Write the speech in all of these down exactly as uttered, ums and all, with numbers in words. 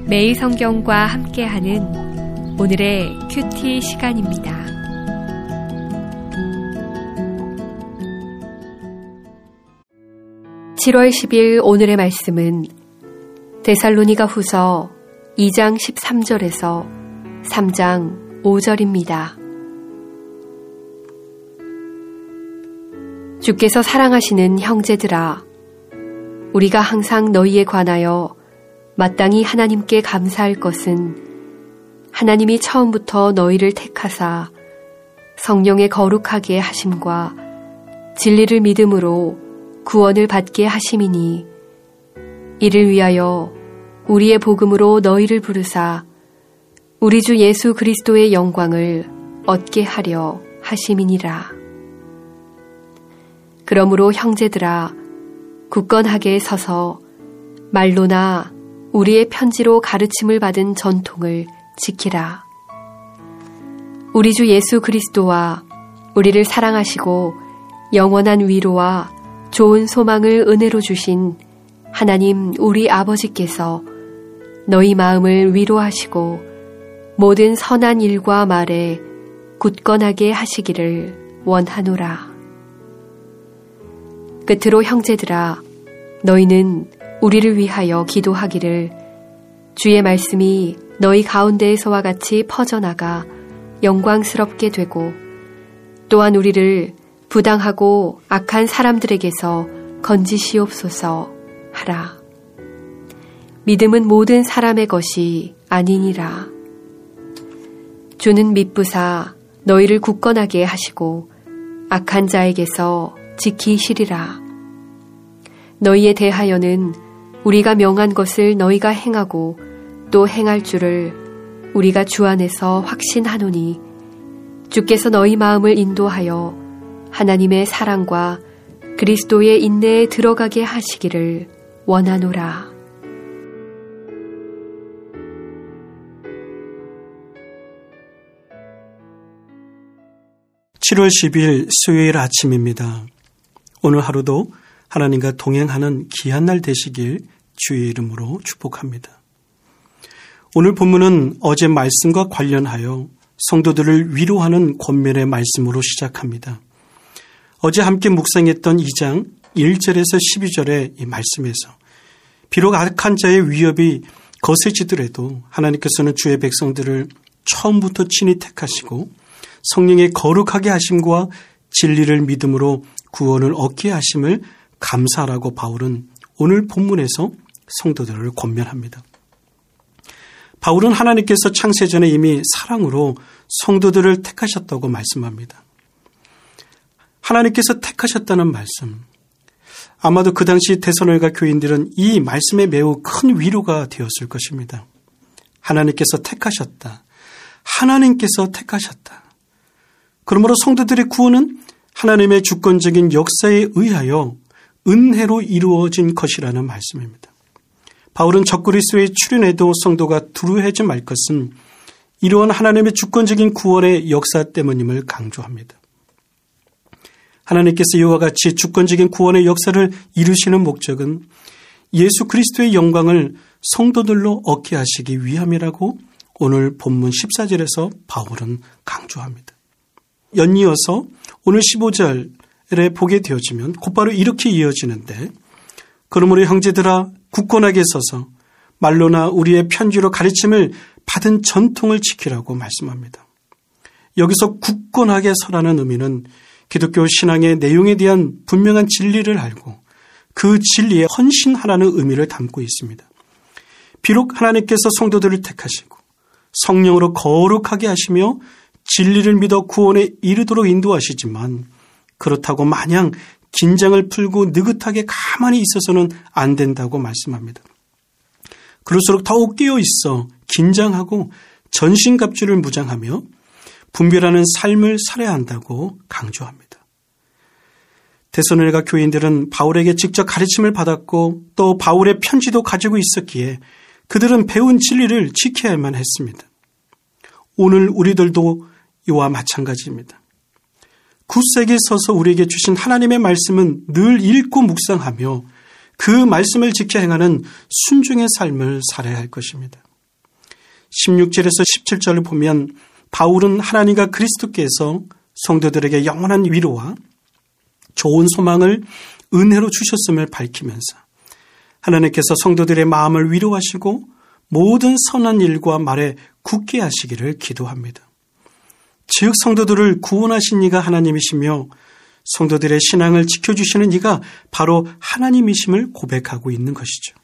매일 성경과 함께하는 오늘의 큐티 시간입니다. 칠월 십일 오늘의 말씀은 데살로니가 후서 이 장 십삼 절에서 삼 장 오 절입니다. 주께서 사랑하시는 형제들아, 우리가 항상 너희에 관하여 마땅히 하나님께 감사할 것은 하나님이 처음부터 너희를 택하사 성령의 거룩하게 하심과 진리를 믿음으로 구원을 받게 하심이니, 이를 위하여 우리의 복음으로 너희를 부르사 우리 주 예수 그리스도의 영광을 얻게 하려 하심이니라. 그러므로 형제들아, 굳건하게 서서 말로나 우리의 편지로 가르침을 받은 전통을 지키라. 우리 주 예수 그리스도와 우리를 사랑하시고 영원한 위로와 좋은 소망을 은혜로 주신 하나님 우리 아버지께서 너희 마음을 위로하시고 모든 선한 일과 말에 굳건하게 하시기를 원하노라. 끝으로 형제들아, 너희는 우리를 위하여 기도하기를, 주의 말씀이 너희 가운데에서와 같이 퍼져나가 영광스럽게 되고, 또한 우리를 부당하고 악한 사람들에게서 건지시옵소서 하라. 믿음은 모든 사람의 것이 아니니라. 주는 미쁘사 너희를 굳건하게 하시고 악한 자에게서 지키시리라. 너희에 대하여는 우리가 명한 것을 너희가 행하고 또 행할 줄을 우리가 주 안에서 확신하노니, 주께서 너희 마음을 인도하여 하나님의 사랑과 그리스도의 인내에 들어가게 하시기를 원하노라. 칠월 십일 수요일 아침입니다. 오늘 하루도 하나님과 동행하는 귀한 날 되시길 주의 이름으로 축복합니다. 오늘 본문은 어제 말씀과 관련하여 성도들을 위로하는 권면의 말씀으로 시작합니다. 어제 함께 묵상했던 이 장 일 절에서 십이 절의 이 말씀에서 비록 악한 자의 위협이 거세지더라도 하나님께서는 주의 백성들을 처음부터 친히 택하시고 성령의 거룩하게 하심과 진리를 믿음으로 구원을 얻게 하심을 감사하라고 바울은 오늘 본문에서 성도들을 권면합니다. 바울은 하나님께서 창세전에 이미 사랑으로 성도들을 택하셨다고 말씀합니다. 하나님께서 택하셨다는 말씀, 아마도 그 당시 데살로니가 교인들은 이 말씀에 매우 큰 위로가 되었을 것입니다. 하나님께서 택하셨다. 하나님께서 택하셨다. 그러므로 성도들의 구원은 하나님의 주권적인 역사에 의하여 은혜로 이루어진 것이라는 말씀입니다. 바울은 적그리스도의 출현에도 성도가 두려워하지 말 것은 이러한 하나님의 주권적인 구원의 역사 때문임을 강조합니다. 하나님께서 이와 같이 주권적인 구원의 역사를 이루시는 목적은 예수 그리스도의 영광을 성도들로 얻게 하시기 위함이라고 오늘 본문 십사 절에서 바울은 강조합니다. 연이어서 오늘 십오 절에 보게 되어지면 곧바로 이렇게 이어지는데, 그러므로 형제들아 굳건하게 서서 말로나 우리의 편지로 가르침을 받은 전통을 지키라고 말씀합니다. 여기서 굳건하게 서라는 의미는 기독교 신앙의 내용에 대한 분명한 진리를 알고 그 진리에 헌신하라는 의미를 담고 있습니다. 비록 하나님께서 성도들을 택하시고 성령으로 거룩하게 하시며 진리를 믿어 구원에 이르도록 인도하시지만, 그렇다고 마냥 긴장을 풀고 느긋하게 가만히 있어서는 안 된다고 말씀합니다. 그럴수록 더욱 깨어 있어 긴장하고 전신갑주를 무장하며 분별하는 삶을 살아야 한다고 강조합니다. 데살로니가 교인들은 바울에게 직접 가르침을 받았고 또 바울의 편지도 가지고 있었기에 그들은 배운 진리를 지켜야만 했습니다. 오늘 우리들도 이와 마찬가지입니다. 굳세게 서서 우리에게 주신 하나님의 말씀은 늘 읽고 묵상하며 그 말씀을 지켜 행하는 순종의 삶을 살아야 할 것입니다. 십육 절에서 십칠 절을 보면 바울은 하나님과 그리스도께서 성도들에게 영원한 위로와 좋은 소망을 은혜로 주셨음을 밝히면서 하나님께서 성도들의 마음을 위로하시고 모든 선한 일과 말에 굳게 하시기를 기도합니다. 즉 성도들을 구원하신 이가 하나님이시며 성도들의 신앙을 지켜주시는 이가 바로 하나님이심을 고백하고 있는 것이죠.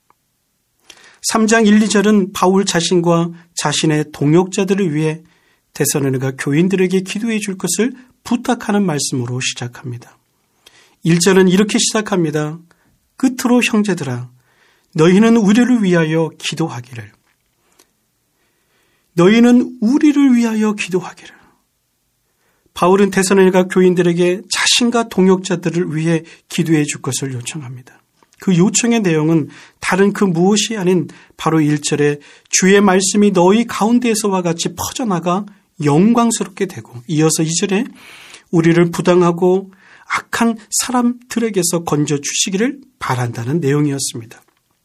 삼 장 일, 이 절은 바울 자신과 자신의 동역자들을 위해 데살로니가 교인들에게 기도해 줄 것을 부탁하는 말씀으로 시작합니다. 일 절은 이렇게 시작합니다. 끝으로 형제들아, 너희는 우리를 위하여 기도하기를. 너희는 우리를 위하여 기도하기를. 바울은 데살로니가 교인들에게 자신과 동역자들을 위해 기도해 줄 것을 요청합니다. 그 요청의 내용은 다른 그 무엇이 아닌 바로 일 절에 주의 말씀이 너희 가운데에서와 같이 퍼져나가 영광스럽게 되고, 이어서 이 절에 우리를 부당하고 악한 사람들에게서 건져 주시기를 바란다는 내용이었습니다.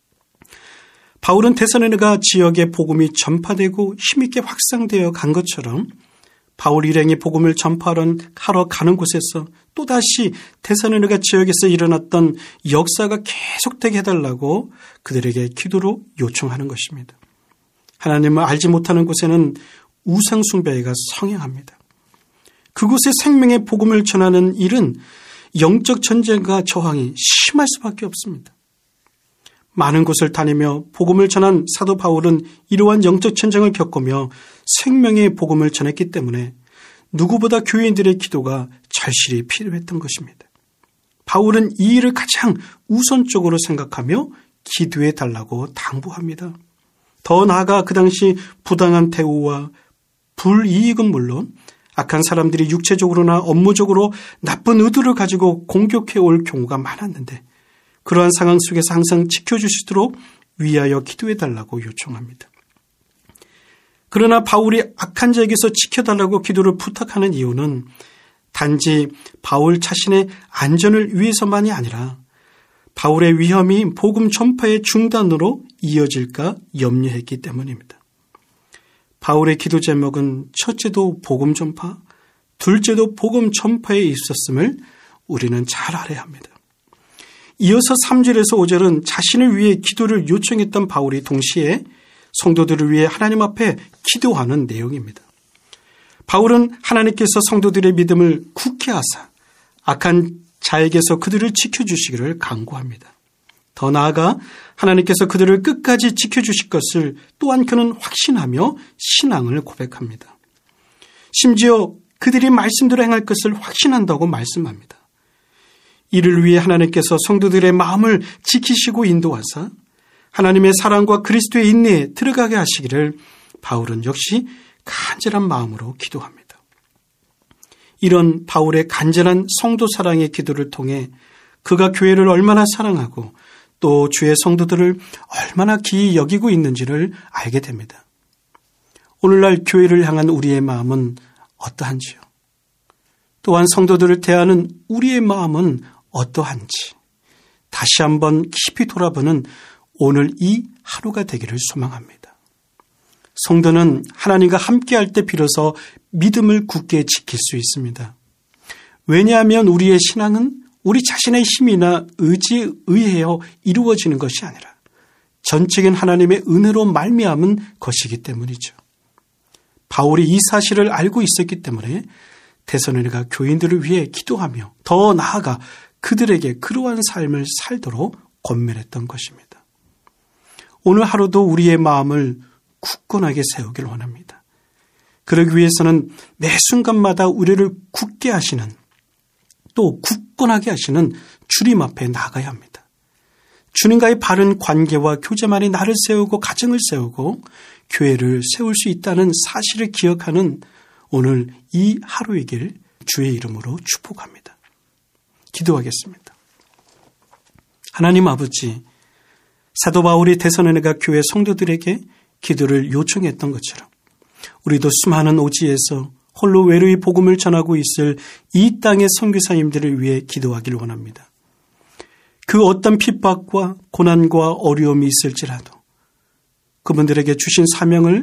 바울은 데살로니가 지역에 복음이 전파되고 힘있게 확산되어 간 것처럼 바울 일행이 복음을 전파하러 가는 곳에서 또다시 데살로니가 지역에서 일어났던 역사가 계속되게 해달라고 그들에게 기도로 요청하는 것입니다. 하나님을 알지 못하는 곳에는 우상 숭배가 성행합니다. 그곳에 생명의 복음을 전하는 일은 영적 전쟁과 저항이 심할 수밖에 없습니다. 많은 곳을 다니며 복음을 전한 사도 바울은 이러한 영적 전쟁을 겪으며 생명의 복음을 전했기 때문에 누구보다 교인들의 기도가 절실히 필요했던 것입니다. 바울은 이 일을 가장 우선적으로 생각하며 기도해 달라고 당부합니다. 더 나아가 그 당시 부당한 대우와 불이익은 물론 악한 사람들이 육체적으로나 업무적으로 나쁜 의도를 가지고 공격해 올 경우가 많았는데 그러한 상황 속에서 항상 지켜주시도록 위하여 기도해 달라고 요청합니다. 그러나 바울이 악한 자에게서 지켜달라고 기도를 부탁하는 이유는 단지 바울 자신의 안전을 위해서만이 아니라 바울의 위험이 복음 전파의 중단으로 이어질까 염려했기 때문입니다. 바울의 기도 제목은 첫째도 복음 전파, 둘째도 복음 전파에 있었음을 우리는 잘 알아야 합니다. 이어서 삼 절에서 오 절은 자신을 위해 기도를 요청했던 바울이 동시에 성도들을 위해 하나님 앞에 기도하는 내용입니다. 바울은 하나님께서 성도들의 믿음을 굳게 하사 악한 자에게서 그들을 지켜주시기를 간구합니다. 더 나아가 하나님께서 그들을 끝까지 지켜주실 것을 또한 그는 확신하며 신앙을 고백합니다. 심지어 그들이 말씀대로 행할 것을 확신한다고 말씀합니다. 이를 위해 하나님께서 성도들의 마음을 지키시고 인도하사 하나님의 사랑과 그리스도의 인내에 들어가게 하시기를 바울은 역시 간절한 마음으로 기도합니다. 이런 바울의 간절한 성도 사랑의 기도를 통해 그가 교회를 얼마나 사랑하고 또 주의 성도들을 얼마나 기이 여기고 있는지를 알게 됩니다. 오늘날 교회를 향한 우리의 마음은 어떠한지요? 또한 성도들을 대하는 우리의 마음은 어떠한지 다시 한번 깊이 돌아보는 오늘 이 하루가 되기를 소망합니다. 성도는 하나님과 함께할 때 비로소 믿음을 굳게 지킬 수 있습니다. 왜냐하면 우리의 신앙은 우리 자신의 힘이나 의지에 의하여 이루어지는 것이 아니라 전적인 하나님의 은혜로 말미암은 것이기 때문이죠. 바울이 이 사실을 알고 있었기 때문에 데살로니가 교인들을 위해 기도하며 더 나아가 그들에게 그러한 삶을 살도록 권면했던 것입니다. 오늘 하루도 우리의 마음을 굳건하게 세우길 원합니다. 그러기 위해서는 매 순간마다 우리를 굳게 하시는 또 굳건하게 하시는 주님 앞에 나가야 합니다. 주님과의 바른 관계와 교제만이 나를 세우고 가정을 세우고 교회를 세울 수 있다는 사실을 기억하는 오늘 이 하루이길 주의 이름으로 축복합니다. 기도하겠습니다. 하나님 아버지, 사도 바울이 데살로니가 교회 성도들에게 기도를 요청했던 것처럼 우리도 수많은 오지에서 홀로 외로이 복음을 전하고 있을 이 땅의 선교사님들을 위해 기도하길 원합니다. 그 어떤 핍박과 고난과 어려움이 있을지라도 그분들에게 주신 사명을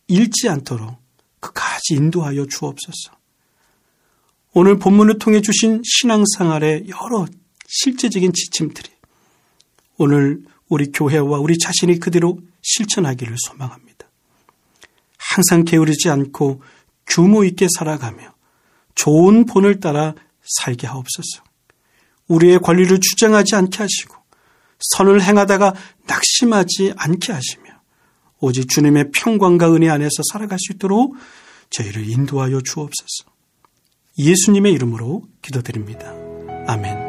잃지 않도록 끝까지 인도하여 주옵소서. 오늘 본문을 통해 주신 신앙생활의 여러 실제적인 지침들이 오늘 우리 교회와 우리 자신이 그대로 실천하기를 소망합니다. 항상 게으르지 않고 규모 있게 살아가며 좋은 본을 따라 살게 하옵소서. 우리의 권리를 주장하지 않게 하시고 선을 행하다가 낙심하지 않게 하시며 오직 주님의 평강과 은혜 안에서 살아갈 수 있도록 저희를 인도하여 주옵소서. 예수님의 이름으로 기도드립니다. 아멘.